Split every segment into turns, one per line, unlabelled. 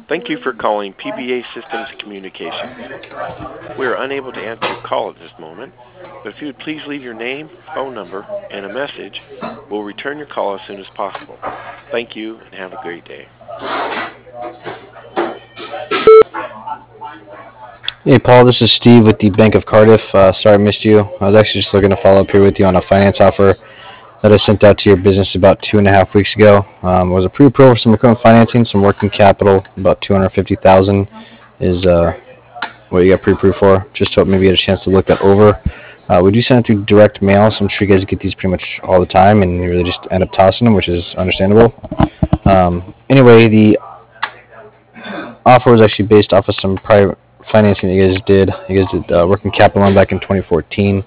Thank you for calling PBA Systems Communications. We are unable to answer your call at this moment, but if you would please leave your name, phone number, and a message, we'll return your call as soon as possible. Thank you and have a great day.
Hey Paul, this is Steve with the Bank of Cardiff. Sorry I missed you. I was actually just looking to follow up here with you on a finance offer that I sent out to your business about 2.5 weeks ago. It was a pre-approval for some equipment financing, some working capital, about 250,000 is what you got pre-approved for. Just hope maybe you had a chance to look that over. We do send it through direct mail, so I'm sure you guys get these pretty much all the time, and you really just end up tossing them, which is understandable. Anyway, the offer was actually based off of some private financing that you guys did. You guys did working capital loan back in 2014.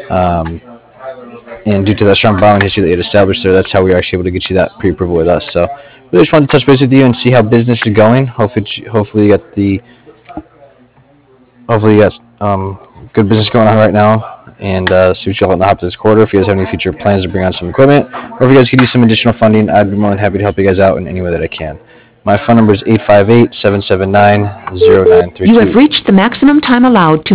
And due to that strong borrowing history that you had established there, that's how we were actually able to get you that pre-approval with us. So we just wanted to touch base with you and see how business is going. Hopefully you got good business going on right now, and see what y'all have this quarter. If you guys have any future plans to bring on some equipment, or if you guys could use some additional funding, I'd be more than happy to help you guys out in any way that I can. My phone number is 858-779-0932.
You have reached the maximum time allowed to